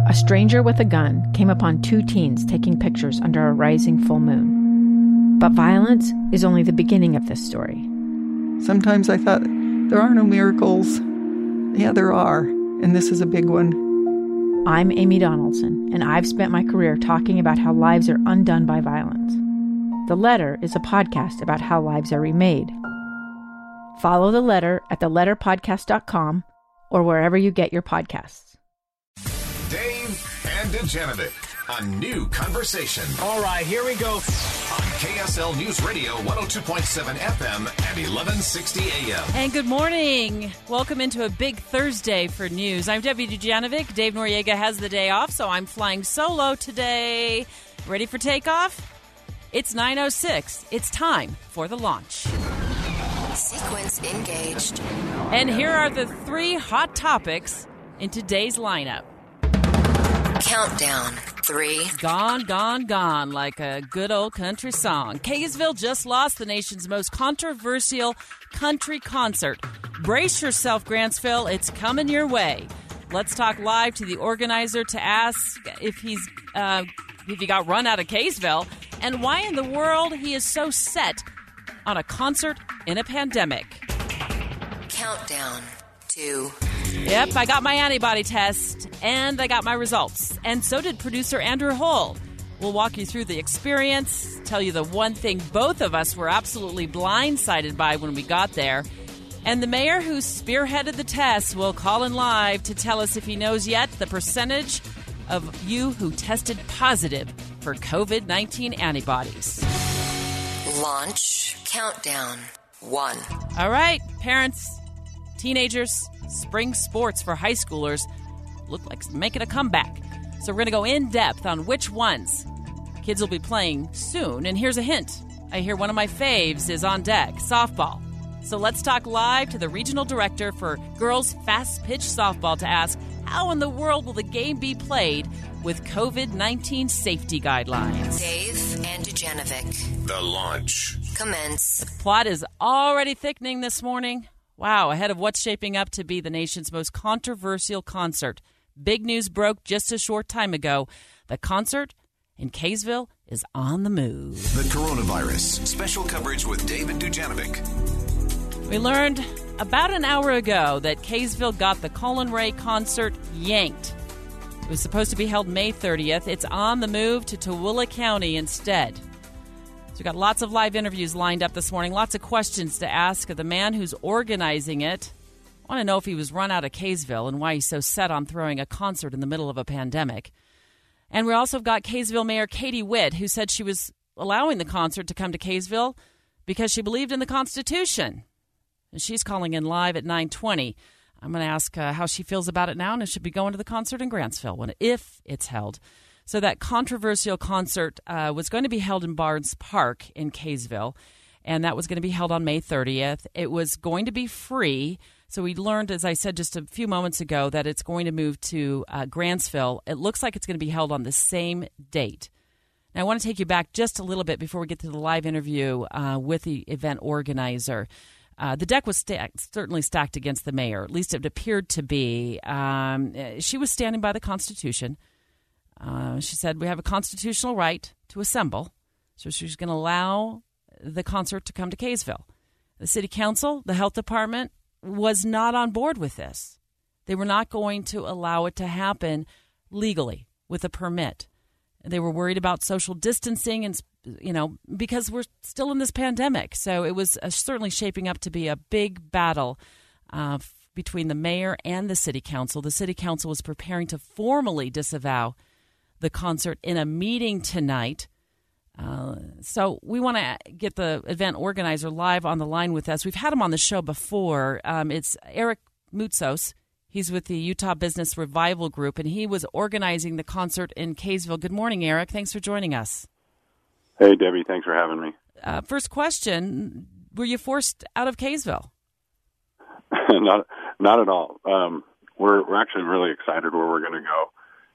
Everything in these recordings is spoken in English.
a stranger with a gun came upon two teens taking pictures under a rising full moon. But violence is only the beginning of this story. Sometimes I thought, there are no miracles. Yeah, there are, and this is a big one. I'm Amy Donaldson, and I've spent my career talking about how lives are undone by violence. The Letter is a podcast about how lives are remade. Follow The Letter at theletterpodcast.com or wherever you get your podcasts. Dave and Dujanovic, a new conversation. All right, here we go. On KSL News Radio, 102.7 FM and 1160 AM. And good morning. Welcome into a big Thursday for news. I'm Debbie Dujanovic. Dave Noriega has the day off, so I'm flying solo today. Ready for takeoff? It's 9:06. It's time for the launch. Sequence engaged. And here are the three hot topics in today's lineup. Countdown. 3. Gone, gone, gone, like a good old country song. Kaysville just lost the nation's most controversial country concert. Brace yourself, Grantsville. It's coming your way. Let's talk live to the organizer to ask if he got run out of Kaysville and why in the world he is so set on a concert in a pandemic. Countdown. 2. Yep, I got my antibody test, and I got my results. And so did producer Andrew Hull. We'll walk you through the experience, tell you the one thing both of us were absolutely blindsided by when we got there. And the mayor who spearheaded the test will call in live to tell us if he knows yet the percentage of you who tested positive for COVID-19 antibodies. Launch countdown. 1. All right, parents, teenagers, spring sports for high schoolers look like making a comeback. So we're going to go in depth on which ones kids will be playing soon. And here's a hint. I hear one of my faves is on deck, softball. So let's talk live to the regional director for girls fast pitch softball to ask, how in the world will the game be played with COVID-19 safety guidelines? Dave and Dujanovic. The launch. Commence. Plot is already thickening this morning. Wow, ahead of what's shaping up to be the nation's most controversial concert. Big news broke just a short time ago. The concert in Kaysville is on the move. The coronavirus. Special coverage with David Dujanovic. We learned about an hour ago that Kaysville got the Colin Ray concert yanked. It was supposed to be held May 30th. It's on the move to Tooele County instead. So we've got lots of live interviews lined up this morning, lots of questions to ask of the man who's organizing it. I want to know if he was run out of Kaysville and why he's so set on throwing a concert in the middle of a pandemic. And we also got Kaysville Mayor Katie Witt, who said she was allowing the concert to come to Kaysville because she believed in the Constitution. And she's calling in live at 9:20. I'm going to ask how she feels about it now and if she'll be going to the concert in Grantsville if it's held. So that controversial concert was going to be held in Barnes Park in Kaysville, and that was going to be held on May 30th. It was going to be free. So we learned, as I said just a few moments ago, that it's going to move to Grantsville. It looks like it's going to be held on the same date. Now, I want to take you back just a little bit before we get to the live interview with the event organizer. The deck was certainly stacked against the mayor. At least it appeared to be. She was standing by the Constitution. She said we have a constitutional right to assemble. So she's going to allow the concert to come to Kaysville. The city council, the health department, was not on board with this. They were not going to allow it to happen legally with a permit. They were worried about social distancing and, because we're still in this pandemic. So it was certainly shaping up to be a big battle between the mayor and the city council. The city council was preparing to formally disavow the concert in a meeting tonight. So we want to get the event organizer live on the line with us. We've had him on the show before. It's Eric Moutsos. He's with the Utah Business Revival Group, and he was organizing the concert in Kaysville. Good morning, Eric. Thanks for joining us. Hey, Debbie. Thanks for having me. First question, were you forced out of Kaysville? Not at all. We're actually really excited where we're going to go.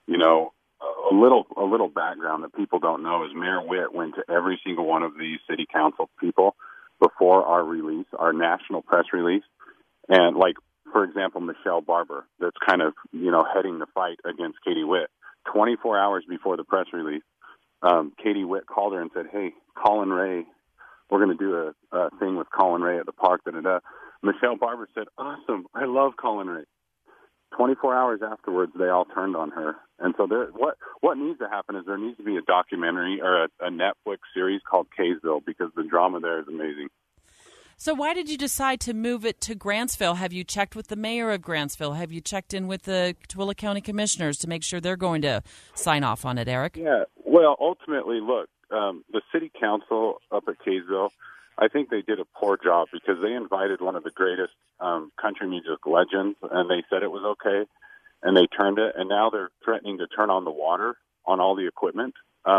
A little background that people don't know is Mayor Witt went to every single one of these city council people before our release, our national press release. And for example, Michelle Barber, that's kind of, heading the fight against Katie Witt. 24 hours before the press release, Katie Witt called her and said, "Hey, Colin Ray, we're going to do a thing with Colin Ray at the park." Michelle Barber said, "Awesome, I love Colin Ray." 24 hours afterwards, they all turned on her. And so what needs to happen is there needs to be a documentary or a Netflix series called Kaysville, because the drama there is amazing. So why did you decide to move it to Grantsville? Have you checked with the mayor of Grantsville? Have you checked in with the Tooele County commissioners to make sure they're going to sign off on it, Eric? Yeah, well, ultimately, look, the city council up at Kaysville, I think they did a poor job because they invited one of the greatest country music legends, and they said it was okay, and they turned it, and now they're threatening to turn on the water on all the equipment,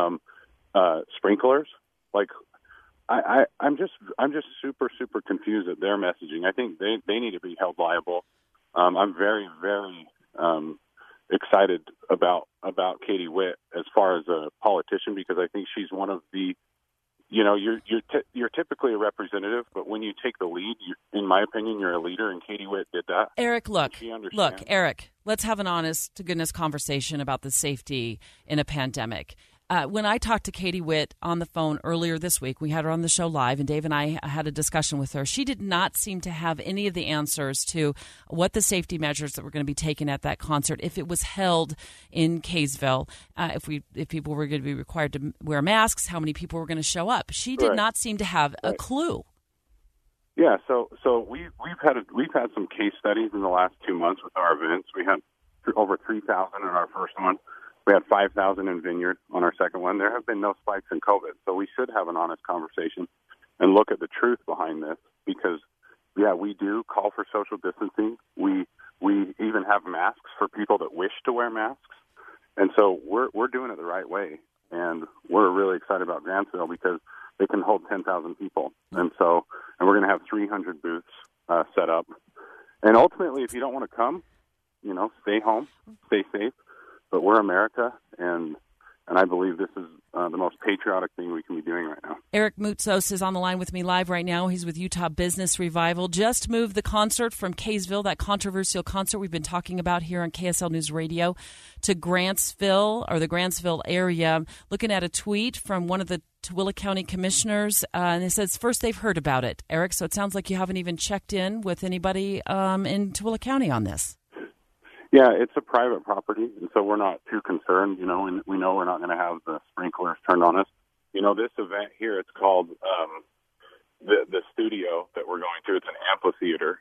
sprinklers. Like, I'm just super confused at their messaging. I think they need to be held liable. I'm very, very excited about Katie Witt as far as a politician, because I think she's one of the, you're typically a representative, but when you take the lead, in my opinion, you're a leader, and Katie Witt did that. Eric, Eric, let's have an honest-to-goodness conversation about the safety in a pandemic. When I talked to Katie Witt on the phone earlier this week, we had her on the show live, and Dave and I had a discussion with her. She did not seem to have any of the answers to what the safety measures that were going to be taken at that concert, if it was held in Kaysville, if people were going to be required to wear masks, how many people were going to show up. She did not seem to have a clue. Yeah, so we've had some case studies in the last 2 months with our events. We had over 3,000 in our first one. We had 5,000 in Vineyard on our second one. There have been no spikes in COVID, so we should have an honest conversation and look at the truth behind this, because, yeah, we do call for social distancing. We even have masks for people that wish to wear masks, and so we're doing it the right way, and we're really excited about Grantsville because they can hold 10,000 people, and we're going to have 300 booths set up, and ultimately, if you don't want to come, stay home, stay safe. But we're America, and I believe this is the most patriotic thing we can be doing right now. Eric Moutsos is on the line with me live right now. He's with Utah Business Revival. Just moved the concert from Kaysville, that controversial concert we've been talking about here on KSL News Radio, to Grantsville, or the Grantsville area. Looking at a tweet from one of the Tooele County commissioners, and it says first they've heard about it. Eric, so it sounds like you haven't even checked in with anybody in Tooele County on this. Yeah, it's a private property, and so we're not too concerned, and we know we're not going to have the sprinklers turned on us. This event here, it's called the studio that we're going to. It's an amphitheater,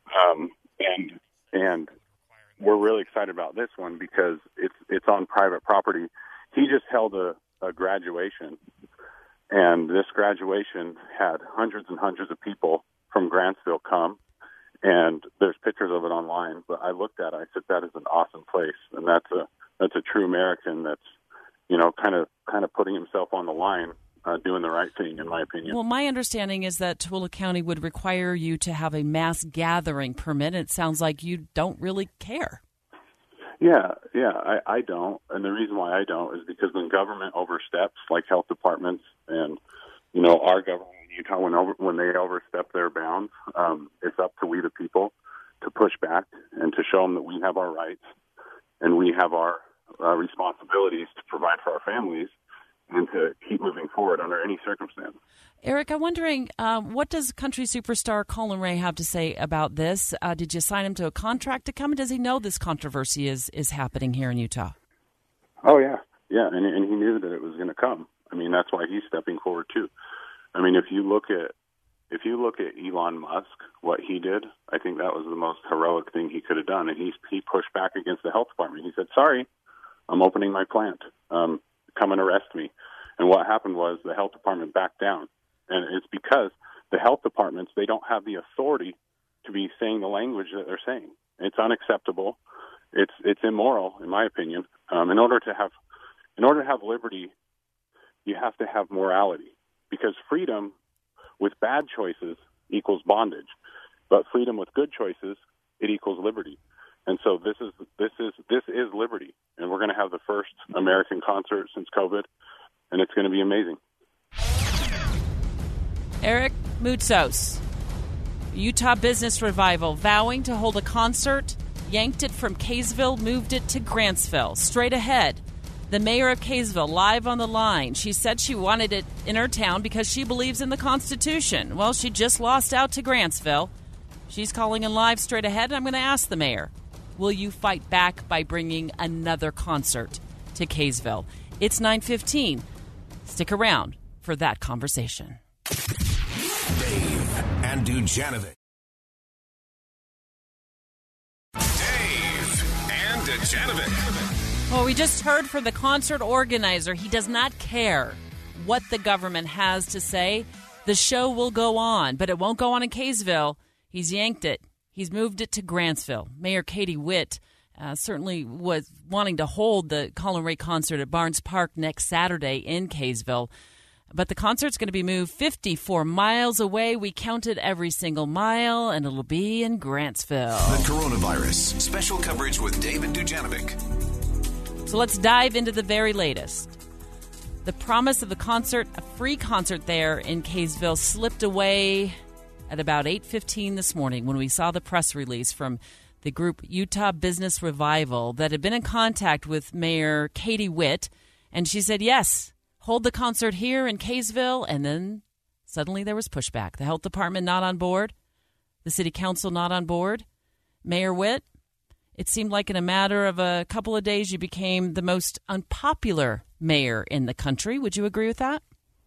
and we're really excited about this one because it's on private property. He just held a graduation, and this graduation had hundreds and hundreds of people from Grantsville come. And there's pictures of it online, but I looked at it, I said, that is an awesome place. And that's a true American that's, kind of putting himself on the line, doing the right thing, in my opinion. Well, my understanding is that Tooele County would require you to have a mass gathering permit. It sounds like you don't really care. Yeah, I don't. And the reason why I don't is because when government oversteps, like health departments and, our government, Utah, when they overstep their bounds, it's up to we the people to push back and to show them that we have our rights and we have our responsibilities to provide for our families and to keep moving forward under any circumstance. Eric, I'm wondering, what does country superstar Colin Ray have to say about this? Did you sign him to a contract to come? Does he know this controversy is happening here in Utah? Oh, yeah, and he knew that it was going to come. I mean, that's why he's stepping forward, too. I mean, if you look at Elon Musk, what he did, I think that was the most heroic thing he could have done. And he pushed back against the health department. He said, "Sorry, I'm opening my plant. Come and arrest me." And what happened was the health department backed down. And it's because the health departments, they don't have the authority to be saying the language that they're saying. It's unacceptable. It's immoral, in my opinion. In order to have liberty, you have to have morality. Because freedom with bad choices equals bondage, but freedom with good choices, it equals liberty. And so this is liberty, and we're going to have the first American concert since COVID, and it's going to be amazing. Eric Moutsos, Utah Business Revival, vowing to hold a concert, yanked it from Kaysville, moved it to Grantsville. Straight ahead, The mayor of Kaysville, live on the line. She said she wanted it in her town because she believes in the Constitution. Well, she just lost out to Grantsville. She's calling in live straight ahead, and I'm going to ask the mayor, will you fight back by bringing another concert to Kaysville? It's 9:15. Stick around for that conversation. Dave and Dujanovic. Dave and Dujanovic. Well, we just heard from the concert organizer. He does not care what the government has to say. The show will go on, but it won't go on in Kaysville. He's yanked it. He's moved it to Grantsville. Mayor Katie Witt certainly was wanting to hold the Colin Ray concert at Barnes Park next Saturday in Kaysville. But the concert's going to be moved 54 miles away. We counted every single mile, and it'll be in Grantsville. The coronavirus. Special coverage with Dave and Dujanovic. So let's dive into the very latest. The promise of the concert, a free concert there in Kaysville, slipped away at about 8:15 this morning when we saw the press release from the group Utah Business Revival that had been in contact with Mayor Katie Witt. And she said, yes, hold the concert here in Kaysville. And then suddenly there was pushback. The health department not on board. The city council not on board. Mayor Witt, it seemed like in a matter of a couple of days you became the most unpopular mayor in the country. Would you agree with that?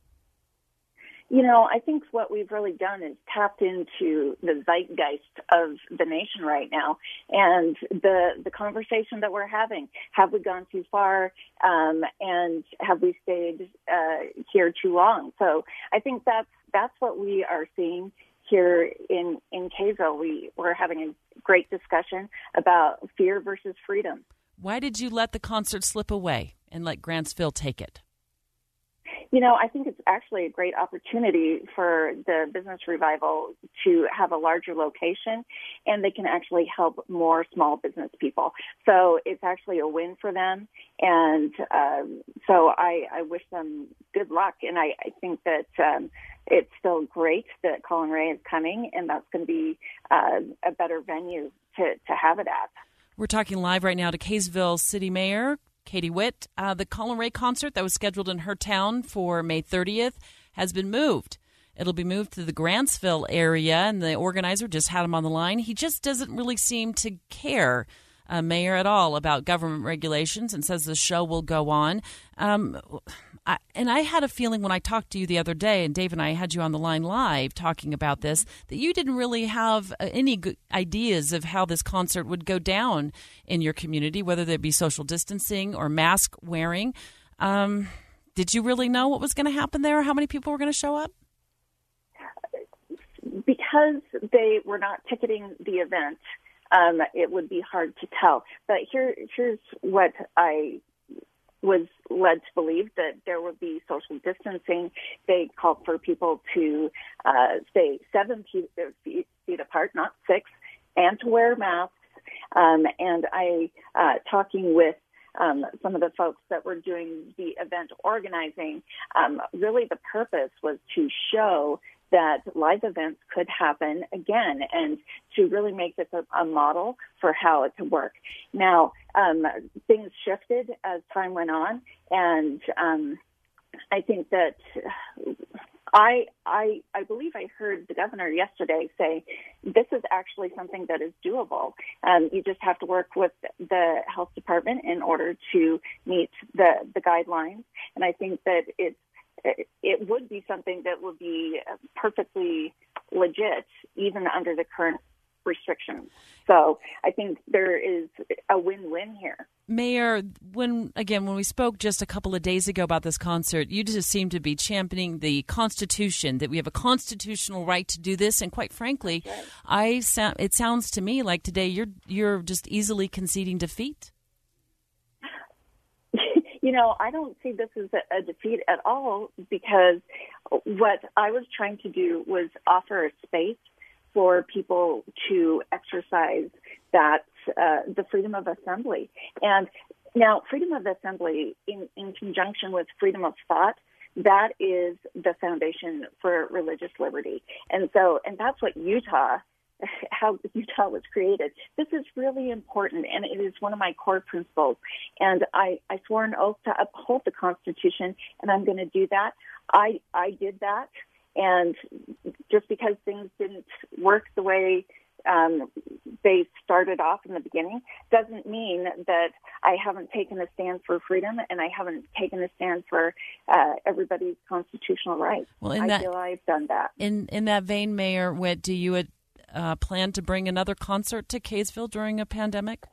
You know, I think what we've really done is tapped into the zeitgeist of the nation right now, and the conversation that we're having. Have we gone too far, and have we stayed here too long? So I think that's what we are seeing here in Kaysville. We're having a great discussion about fear versus freedom. Why did you let the concert slip away and let Grantsville take it? You know, I think it's actually a great opportunity for the Business Revival to have a larger location, and they can actually help more small business people. So it's actually a win for them, and so I wish them good luck. And I think that it's still great that Colin Ray is coming, and that's going to be a better venue to have it at. We're talking live right now to Kaysville City Mayor Katie Witt. The Colin Ray concert that was scheduled in her town for May 30th has been moved. It'll be moved to the Grantsville area, and the organizer just had him on the line. He just doesn't really seem to care, Mayor, at all about government regulations, and says the show will go on. And I had a feeling when I talked to you the other day, and Dave and I had you on the line live talking about this, that you didn't really have any good ideas of how this concert would go down in your community, whether there be social distancing or mask wearing. Did you really know what was going to happen there, or how many people were going to show up? Because they were not ticketing the event, it would be hard to tell. But here's what I was led to believe, that there would be social distancing. They called for people to stay 7 feet apart, not 6, and to wear masks. And I, talking with some of the folks that were doing the event organizing, really the purpose was to show that live events could happen again, and to really make this a model for how it could work. Now, things shifted as time went on, and I think that I believe I heard the governor yesterday say this is actually something that is doable. You just have to work with the health department in order to meet the guidelines, and I think that it would be something that would be perfectly legit, even under the current restrictions. So I think there is a win-win here. Mayor, when we spoke just a couple of days ago about this concert, you just seemed to be championing the Constitution, that we have a constitutional right to do this. And quite frankly, it sounds to me like today you're just easily conceding defeat. You know, I don't see this as a defeat at all, because what I was trying to do was offer a space for people to exercise that the freedom of assembly. And now freedom of assembly in conjunction with freedom of thought, that is the foundation for religious liberty. And that's what Utah Utah was created. This is really important, and it is one of my core principles. And I swore an oath to uphold the Constitution, and I'm going to do that. I did that, and just because things didn't work the way they started off in the beginning doesn't mean that I haven't taken a stand for freedom and I haven't taken a stand for everybody's constitutional rights. Well, I feel I've done that. In that vein, Mayor Witt, do you plan to bring another concert to Kaysville during a pandemic?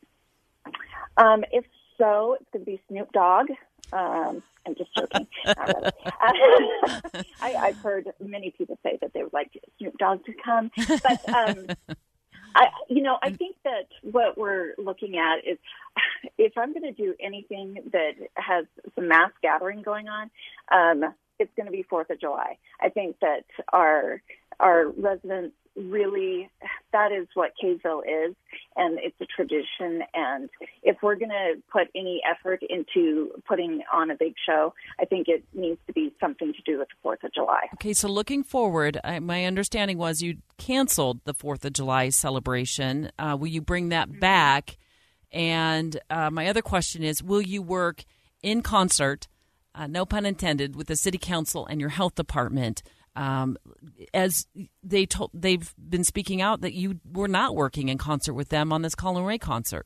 If so, it's going to be Snoop Dogg. I'm just joking. Not really. I've heard many people say that they would like Snoop Dogg to come, but I think that what we're looking at is if I'm going to do anything that has some mass gathering going on, it's going to be 4th of July. I think that our residents really, that is what Kaysville is, and it's a tradition. And if we're going to put any effort into putting on a big show, I think it needs to be something to do with the 4th of July. Okay, so looking forward, my understanding was you canceled the 4th of July celebration. Will you bring that back? And my other question is, will you work in concert, no pun intended, with the City Council and your health department? As they've been speaking out that you were not working in concert with them on this Colin Ray concert.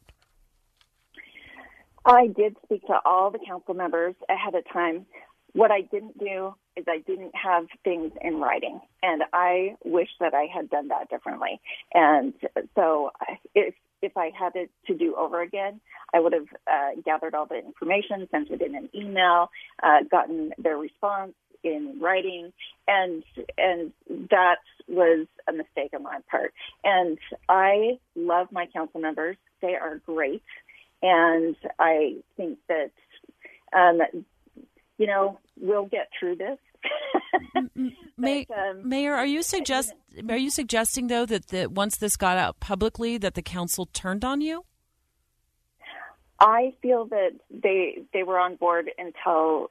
I did speak to all the council members ahead of time. What I didn't do is I didn't have things in writing, and I wish that I had done that differently. And so if I had it to do over again, I would have gathered all the information, sent it in an email, gotten their response in writing, and that was a mistake on my part. And I love my council members. They are great. And I think that, we'll get through this. Mayor, are you suggesting, though, that once this got out publicly that the council turned on you? I feel that they were on board until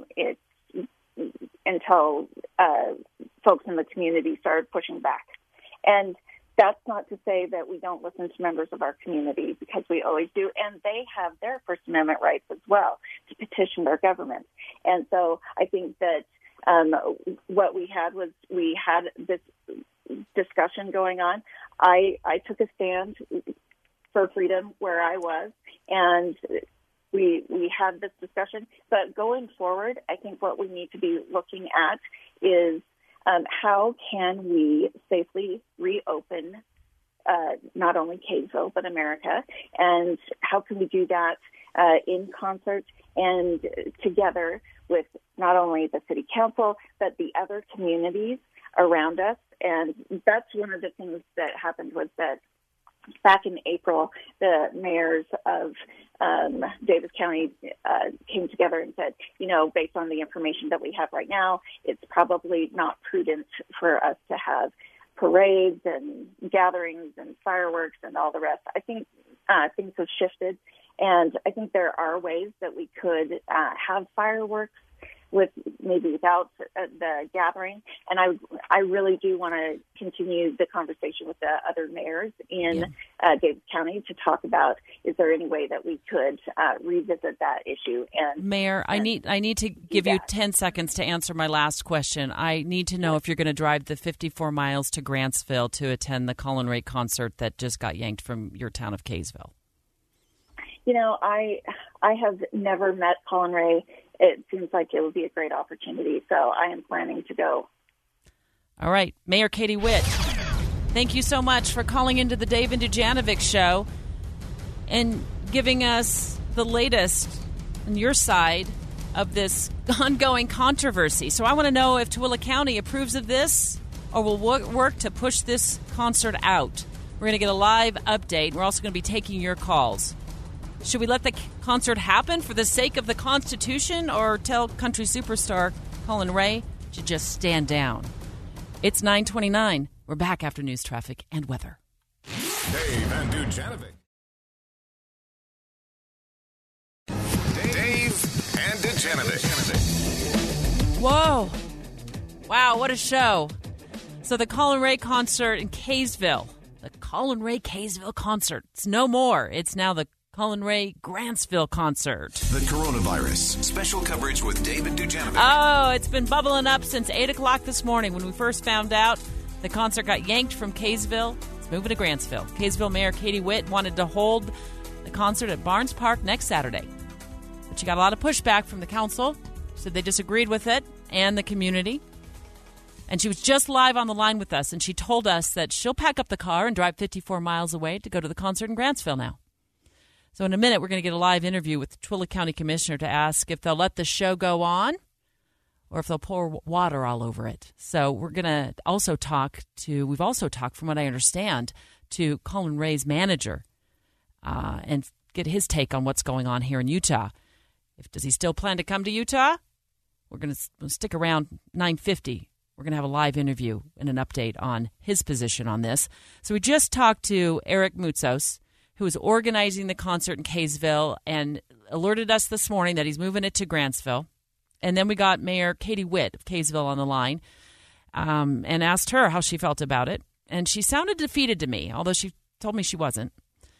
folks in the community started pushing back. And that's not to say that we don't listen to members of our community, because we always do. And they have their First Amendment rights as well to petition their government. And so I think that what we had this discussion going on. I took a stand for freedom where I was, and we had this discussion. But going forward, I think what we need to be looking at is how can we safely reopen not only Kaysville but America, and how can we do that in concert and together with not only the City Council but the other communities around us. And that's one of the things that happened, was that back in April, the mayors of Davis County came together and said, based on the information that we have right now, it's probably not prudent for us to have parades and gatherings and fireworks and all the rest. I think things have shifted, and I think there are ways that we could have fireworks without the gathering. And I really do want to continue the conversation with the other mayors in Davis County to talk about, is there any way that we could revisit that issue? And Mayor, I need to give you 10 seconds to answer my last question. I need to know if you're going to drive the 54 miles to Grantsville to attend the Colin Ray concert that just got yanked from your town of Kaysville. I have never met Colin Ray. It seems like it would be a great opportunity, so I am planning to go. All right. Mayor Katie Witt, thank you so much for calling into the Dave and Dujanovic Show and giving us the latest on your side of this ongoing controversy. So I want to know if Tooele County approves of this or will work to push this concert out. We're going to get a live update. We're also going to be taking your calls. Should we let the concert happen for the sake of the Constitution, or tell country superstar Colin Ray to just stand down? It's 9:29. We're back after news, traffic, and weather. Dave and Dujanovic. Dave and Dujanovic. Whoa. Wow, what a show. So the Colin Ray concert in Kaysville, the Colin Ray Kaysville concert, it's no more. It's now the Colin Ray Grantsville concert. The coronavirus. Special coverage with David Dujanovic. Oh, it's been bubbling up since 8 o'clock this morning when we first found out the concert got yanked from Kaysville. It's moving to Grantsville. Kaysville Mayor Katie Witt wanted to hold the concert at Barnes Park next Saturday. But she got a lot of pushback from the council, so they disagreed with it and the community. And she was just live on the line with us, and she told us that she'll pack up the car and drive 54 miles away to go to the concert in Grantsville now. So in a minute, we're going to get a live interview with the Tooele County Commissioner to ask if they'll let the show go on or if they'll pour water all over it. So we're going to also we've also talked, from what I understand, to Colin Ray's manager and get his take on what's going on here in Utah. Does he still plan to come to Utah? We're going to stick around 9:50. We're going to have a live interview and an update on his position on this. So we just talked to Eric Moutsos, who is organizing the concert in Kaysville and alerted us this morning that he's moving it to Grantsville. And then we got Mayor Katie Witt of Kaysville on the line and asked her how she felt about it. And she sounded defeated to me, although she told me she wasn't.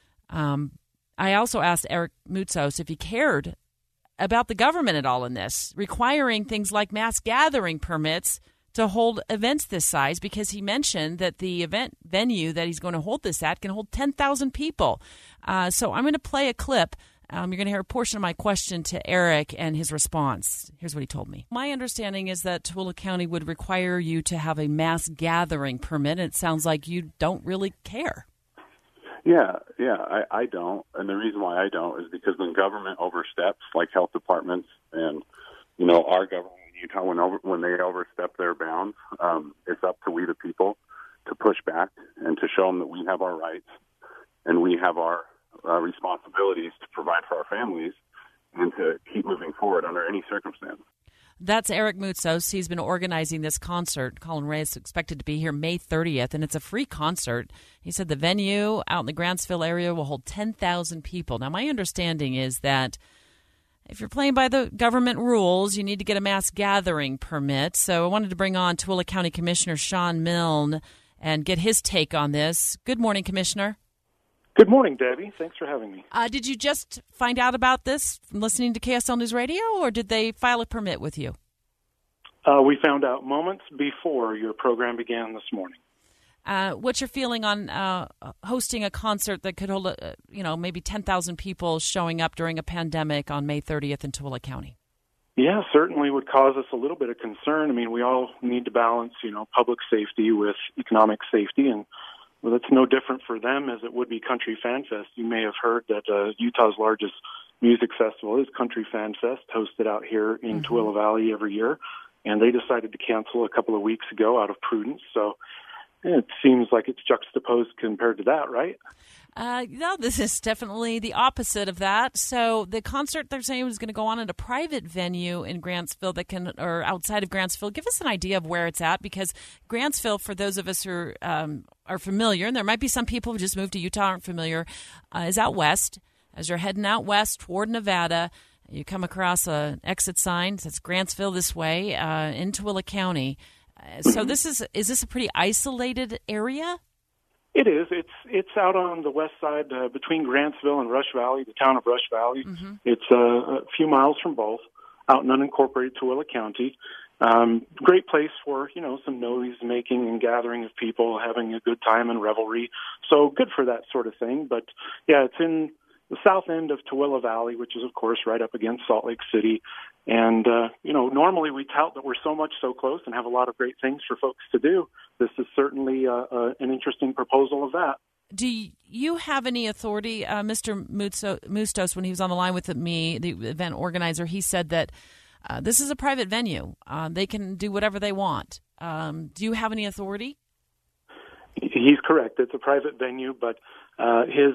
I also asked Eric Moutsos if he cared about the government at all in this, requiring things like mass gathering permits to hold events this size, because he mentioned that the event venue that he's going to hold this at can hold 10,000 people. So I'm going to play a clip. You're going to hear a portion of my question to Eric and his response. Here's what he told me. My understanding is that Tooele County would require you to have a mass gathering permit, and it sounds like you don't really care. Yeah, I don't. And the reason why I don't is because when government oversteps, like health departments and, our government, Utah, when they overstep their bounds, it's up to we the people to push back and to show them that we have our rights and we have our responsibilities to provide for our families and to keep moving forward under any circumstance. That's Eric Moutsos. He's been organizing this concert. Colin Ray is expected to be here May 30th, and it's a free concert. He said the venue out in the Grantsville area will hold 10,000 people. Now, my understanding is that if you're playing by the government rules, you need to get a mass gathering permit. So I wanted to bring on Tooele County Commissioner Sean Milne and get his take on this. Good morning, Commissioner. Good morning, Debbie. Thanks for having me. Did you just find out about this from listening to KSL News Radio, or did they file a permit with you? We found out moments before your program began this morning. What's your feeling on hosting a concert that could hold, maybe 10,000 people showing up during a pandemic on May 30th in Tooele County? Yeah, certainly would cause us a little bit of concern. I mean, we all need to balance, public safety with economic safety, and well, it's no different for them as it would be Country Fan Fest. You may have heard that Utah's largest music festival is Country Fan Fest, hosted out here in Tooele Valley every year, and they decided to cancel a couple of weeks ago out of prudence. So it seems like it's juxtaposed compared to that, right? No, this is definitely the opposite of that. So the concert, they're saying, was going to go on at a private venue in Grantsville or outside of Grantsville. Give us an idea of where it's at, because Grantsville, for those of us who are familiar, and there might be some people who just moved to Utah aren't familiar, is out west. As you're heading out west toward Nevada, you come across an exit sign that says Grantsville this way in Tooele County. So is this a pretty isolated area? It is. It's out on the west side between Grantsville and Rush Valley, the town of Rush Valley. Mm-hmm. It's a few miles from both, out in unincorporated Tooele County. Great place for, some noise making and gathering of people, having a good time and revelry. So good for that sort of thing. But, yeah, it's in the south end of Tooele Valley, which is, of course, right up against Salt Lake City. And, normally we tout that we're so close and have a lot of great things for folks to do. This is certainly an interesting proposal of that. Do you have any authority? Mr. Moutsos, when he was on the line with me, the event organizer, he said that this is a private venue. They can do whatever they want. Do you have any authority? He's correct. It's a private venue, but his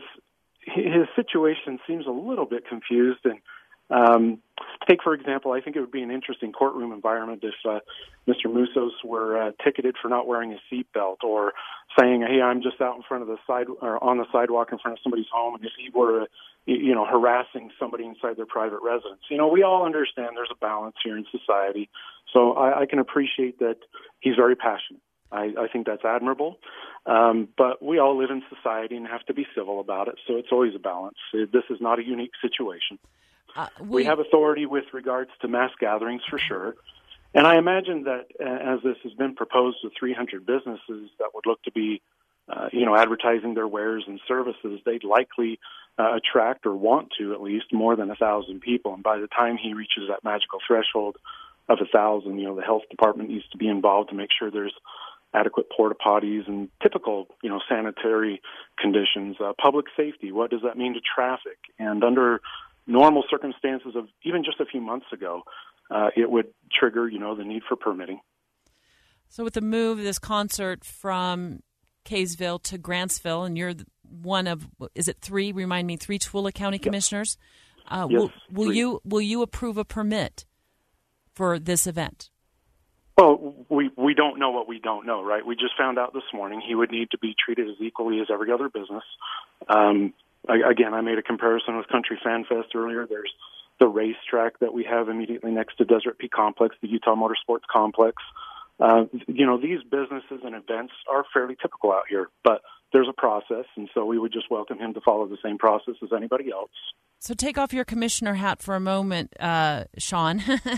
situation seems a little bit confused. And take, for example, I think it would be an interesting courtroom environment if Mr. Moutsos were ticketed for not wearing a seatbelt, or saying, "Hey, I'm just out in front of the on the sidewalk in front of somebody's home," and if he were, harassing somebody inside their private residence. We all understand there's a balance here in society, so I can appreciate that he's very passionate I think that's admirable. But we all live in society and have to be civil about it, so it's always a balance. This is not a unique situation. We have authority with regards to mass gatherings for sure. And I imagine that as this has been proposed to 300 businesses that would look to be, advertising their wares and services, they'd likely attract, or want to at least, more than 1,000 people. And by the time he reaches that magical threshold of 1,000, the health department needs to be involved to make sure there's adequate porta potties and typical, sanitary conditions. Public safety, what does that mean to traffic? And under normal circumstances of even just a few months ago, it would trigger, the need for permitting. So with the move of this concert from Kaysville to Grantsville, and you're one of, is it three? Remind me, three Tooele County commissioners. Yes, will you approve a permit for this event? Well, we don't know what we don't know, right? We just found out this morning he would need to be treated as equally as every other business. Again, I made a comparison with Country Fan Fest earlier. There's the racetrack that we have immediately next to Desert Peak Complex, the Utah Motorsports Complex. These businesses and events are fairly typical out here, but there's a process, and so we would just welcome him to follow the same process as anybody else. So take off your commissioner hat for a moment, Sean.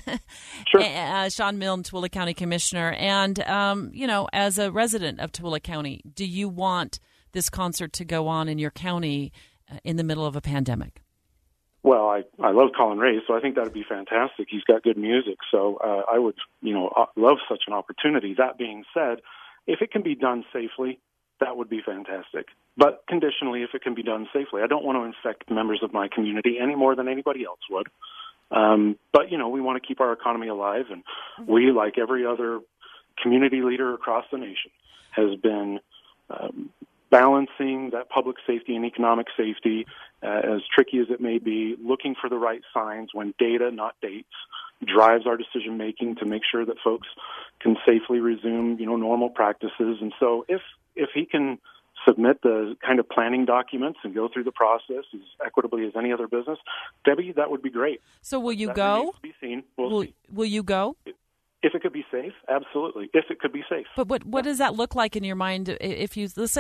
Sure. Sean Milne, Tooele County Commissioner. And, as a resident of Tooele County, do you want this concert to go on in your county in the middle of a pandemic? Well, I love Colin Ray, so I think that would be fantastic. He's got good music, so I would, love such an opportunity. That being said, if it can be done safely, that would be fantastic. But conditionally, if it can be done safely. I don't want to infect members of my community any more than anybody else would. But, we want to keep our economy alive, and we, like every other community leader across the nation, has been balancing that public safety and economic safety, as tricky as it may be, looking for the right signs when data, not dates, drives our decision-making to make sure that folks can safely resume, normal practices. And so if he can submit the kind of planning documents and go through the process as equitably as any other business, Debbie, that would be great. So will you that go? Remains to be seen. We'll see. Will you go? If it could be safe, absolutely. If it could be safe. But what does that look like in your mind? If you let's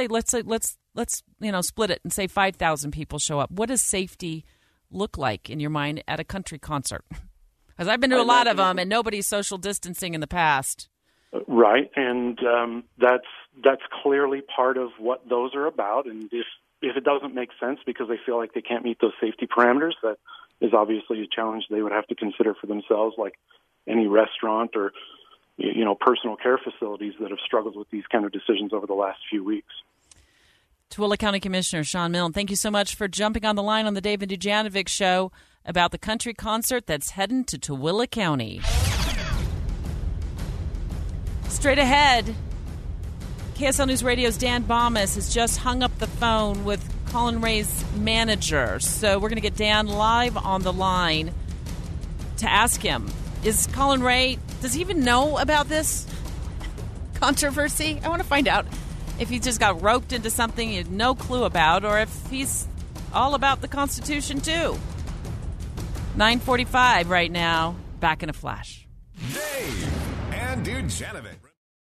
split it and say 5,000 people show up. What does safety look like in your mind at a country concert? Because I've been to a lot of them, and nobody's social distancing in the past. Right, and that's clearly part of what those are about. And if it doesn't make sense because they feel like they can't meet those safety parameters, that is obviously a challenge they would have to consider for themselves, like any restaurant or personal care facilities that have struggled with these kind of decisions over the last few weeks. Tooele County Commissioner Sean Milne, thank you so much for jumping on the line on the David Dujanovic Show about the country concert that's heading to Tooele County. Straight ahead, KSL News Radio's Dan Bomas has just hung up the phone with Colin Ray's manager. So we're going to get Dan live on the line to ask him, is Colin Ray, does he even know about this controversy? I want to find out if he just got roped into something he had no clue about, or if he's all about the Constitution too. 9:45 right now. Back in a flash. Dave and Dujanovic.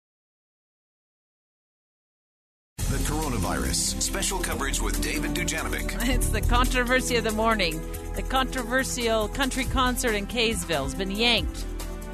The coronavirus. Special coverage with David Dujanovic. It's the controversy of the morning. The controversial country concert in Kaysville has been yanked.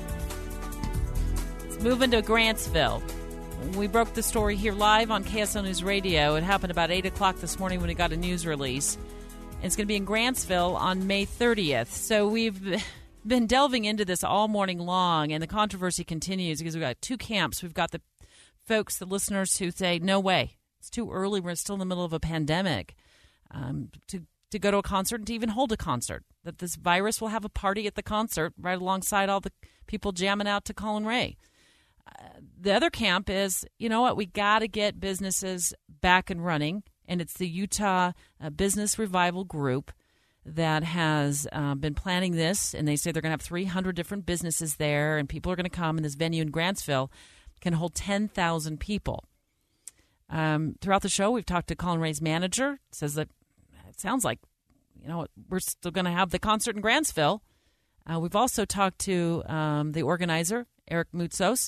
It's moving to Grantsville. We broke the story here live on KSL News Radio. It happened about 8 o'clock this morning when we got a news release. And it's going to be in Grantsville on May 30th. So we've been delving into this all morning long, and the controversy continues because we've got two camps. We've got the folks, the listeners who say, no way. It's too early. We're still in the middle of a pandemic to go to a concert and to even hold a concert. That this virus will have a party at the concert right alongside all the people jamming out to Colin Ray. The other camp is, you know what, we got to get businesses back and running. And it's the Utah Business Revival Group that has been planning this. And they say they're going to have 300 different businesses there. And people are going to come. And this venue in Grantsville can hold 10,000 people. Throughout the show, we've talked to Colin Ray's manager. It says that it sounds like, we're still going to have the concert in Grantsville. We've also talked to the organizer, Eric Moutsos,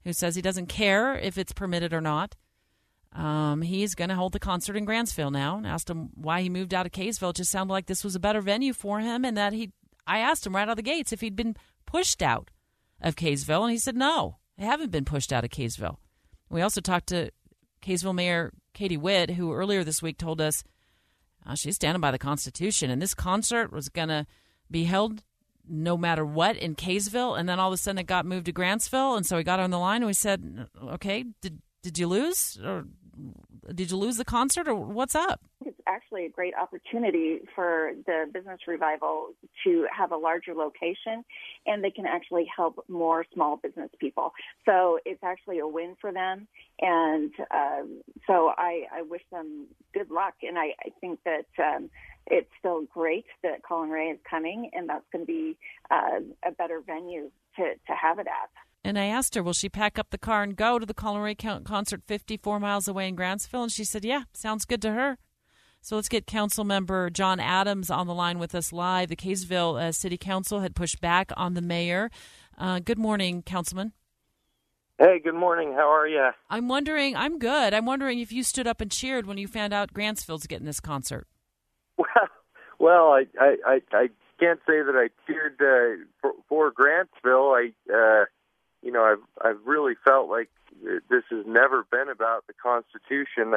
who says he doesn't care if it's permitted or not. He's going to hold the concert in Grantsville now. And asked him why he moved out of Kaysville. It just sounded like this was a better venue for him, and that I asked him right out of the gates if he'd been pushed out of Kaysville, and he said no, I haven't been pushed out of Kaysville. We also talked to Kaysville Mayor Katie Witt, who earlier this week told us she's standing by the Constitution, and this concert was going to be held no matter what in Kaysville, and then all of a sudden it got moved to Grantsville, and so we got her on the line, and we said, okay, did you lose, or did you lose the concert, or what's up? It's actually a great opportunity for the Business Revival to have a larger location, and they can actually help more small business people. So it's actually a win for them, and so I wish them good luck, and I think that it's still great that Colin Ray is coming, and that's going to be a better venue to have it at. And I asked her, will she pack up the car and go to the Colin Ray concert 54 miles away in Grantsville? And she said, yeah, sounds good to her. So let's get Council Member John Adams on the line with us live. The Kaysville City Council had pushed back on the mayor. Good morning, Councilman. Hey, good morning. How are you? I'm good. I'm wondering if you stood up and cheered when you found out Grantsville's getting this concert. Well, I can't say that I cheered for Grantsville. I've really felt like this has never been about the Constitution.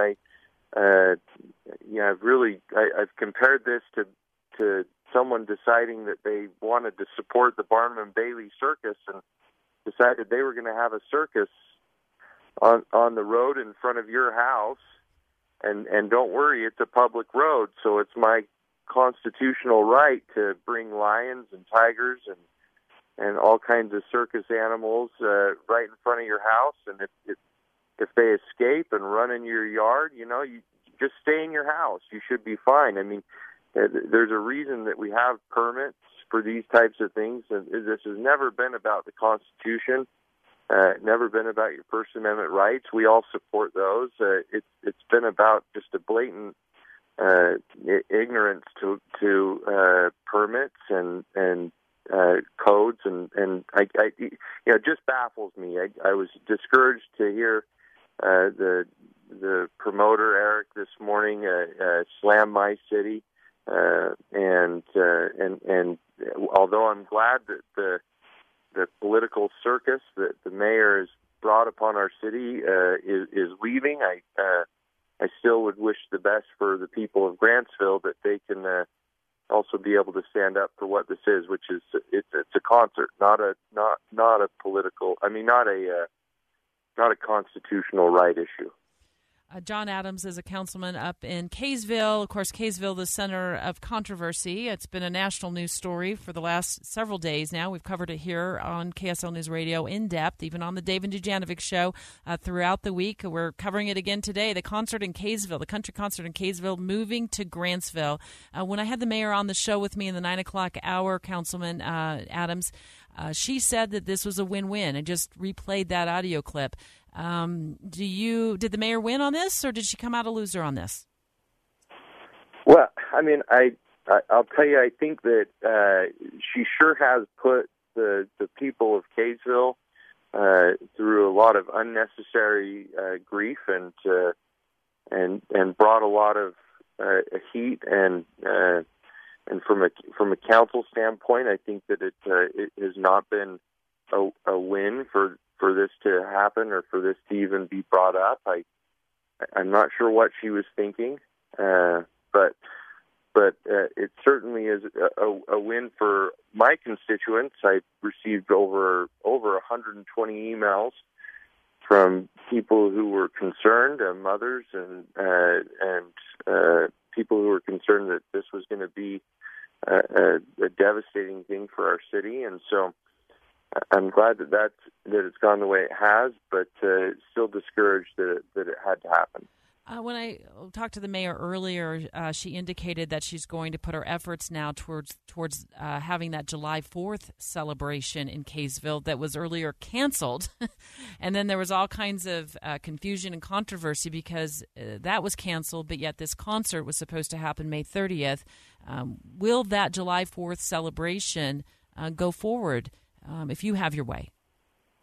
I've compared this to someone deciding that they wanted to support the Barnum and Bailey Circus and decided they were going to have a circus on the road in front of your house. And don't worry, it's a public road, so it's my constitutional right to bring lions and tigers and all kinds of circus animals right in front of your house. And if they escape and run in your yard, you just stay in your house. You should be fine. I mean, there's a reason that we have permits for these types of things. And this has never been about the Constitution, never been about your First Amendment rights. We all support those. It's been about just a blatant ignorance to permits and codes, and it just baffles me. I was discouraged to hear the promoter Eric this morning slam my city, and although I'm glad that the political circus that the mayor has brought upon our city is leaving, I still would wish the best for the people of Grantsville, that they can also be able to stand up for what this is, which is it's a concert, not a political. I mean, not a constitutional right issue. John Adams is a councilman up in Kaysville. Of course, Kaysville, the center of controversy. It's been a national news story for the last several days now. We've covered it here on KSL News Radio in depth, even on the Dave and Dujanovic show throughout the week. We're covering it again today. The concert in Kaysville, the country concert in Kaysville, moving to Grantsville. When I had the mayor on the show with me in the 9 o'clock hour, Councilman Adams, she said that this was a win-win, and just replayed that audio clip. Did the mayor win on this, or did she come out a loser on this? Well, I mean, I'll tell you, I think that she sure has put the people of Kaysville through a lot of unnecessary grief and brought a lot of heat and from a council standpoint, I think that it has not been a win for this to happen, or for this to even be brought up. I'm not sure what she was thinking, but it certainly is a win for my constituents. I've received over 120 emails from people who were concerned, mothers and people who were concerned that this was going to be a devastating thing for our city, and so I'm glad that it's gone the way it has, but still discouraged that it had to happen. When I talked to the mayor earlier, she indicated that she's going to put her efforts now towards having that July 4th celebration in Kaysville that was earlier canceled. And then there was all kinds of confusion and controversy because that was canceled, but yet this concert was supposed to happen May 30th. Will that July 4th celebration go forward if you have your way?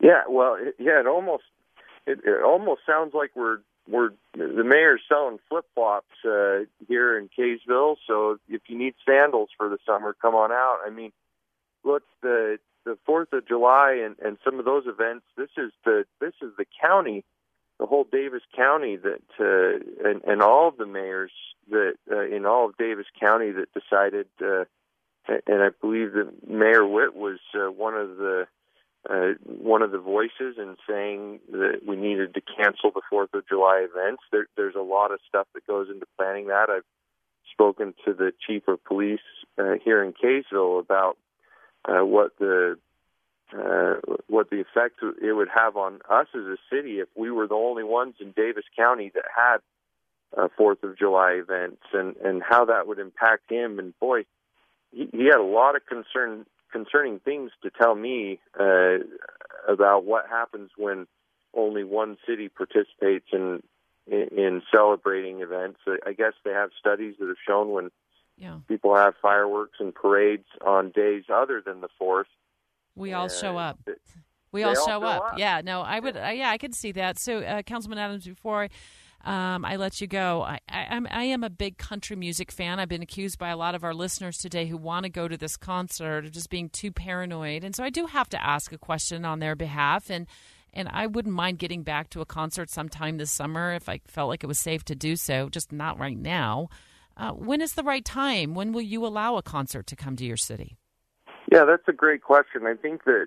Yeah, well, it almost sounds like we're the mayor's selling flip-flops here in Kaysville. So if you need sandals for the summer, come on out. I mean, look, the 4th of July and some of those events. This is the county, the whole Davis County and all of the mayors that in all of Davis County that decided. And I believe that Mayor Witt was one of the voices in saying that we needed to cancel the 4th of July events. There's a lot of stuff that goes into planning that. I've spoken to the chief of police here in Kaysville about what the effect it would have on us as a city if we were the only ones in Davis County that had 4th of July events, and how that would impact him. And boy, he had a lot of concerning things to tell me about what happens when only one city participates in celebrating events. I guess they have studies that have shown when people have fireworks and parades on days other than the 4th, we all show up. We all show up. Yeah, no, I would. I could see that. So, Councilman Adams, before I let you go, I am a big country music fan. I've been accused by a lot of our listeners today who want to go to this concert of just being too paranoid. And so I do have to ask a question on their behalf. And I wouldn't mind getting back to a concert sometime this summer if I felt like it was safe to do so, just not right now. When is the right time? When will you allow a concert to come to your city? Yeah, that's a great question. I think that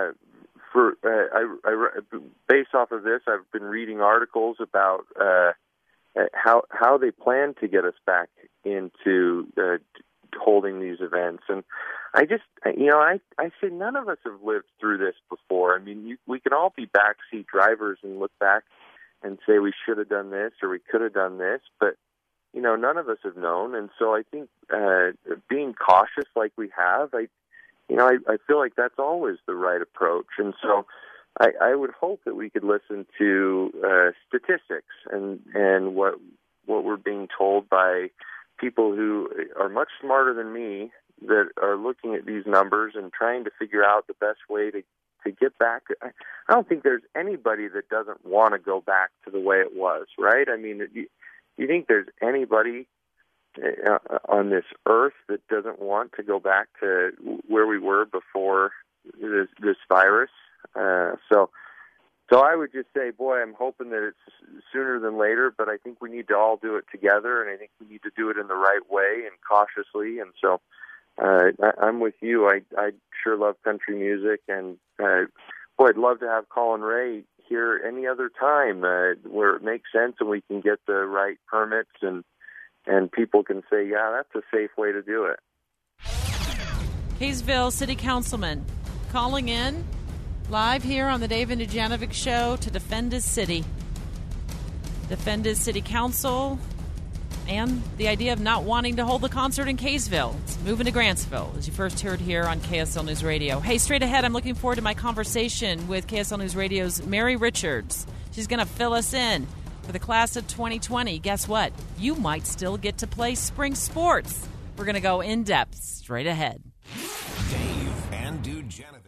based off of this, I've been reading articles about how they plan to get us back into holding these events, and I just, I say none of us have lived through this before. I mean, we can all be backseat drivers and look back and say we should have done this or we could have done this, but none of us have known, and so I think being cautious like we have, I feel like that's always the right approach. And so I would hope that we could listen to statistics and what we're being told by people who are much smarter than me that are looking at these numbers and trying to figure out the best way to get back. I don't think there's anybody that doesn't want to go back to the way it was, right? I mean, do you think there's anybody on this earth that doesn't want to go back to where we were before this virus? So I would just say, boy, I'm hoping that it's sooner than later, but I think we need to all do it together, and I think we need to do it in the right way and cautiously. And so I'm with you. I sure love country music, and boy, I'd love to have Colin Ray here any other time where it makes sense and we can get the right permits and people can say, yeah, that's a safe way to do it. Kaysville City Councilman calling in live here on the Dave and Dujanovic Show to defend his city. Defend his city council and the idea of not wanting to hold the concert in Kaysville. It's moving to Grantsville, as you first heard here on KSL News Radio. Hey, straight ahead, I'm looking forward to my conversation with KSL News Radio's Mary Richards. She's going to fill us in for the class of 2020. Guess what? You might still get to play spring sports. We're going to go in depth straight ahead. Dave and Dujanovic.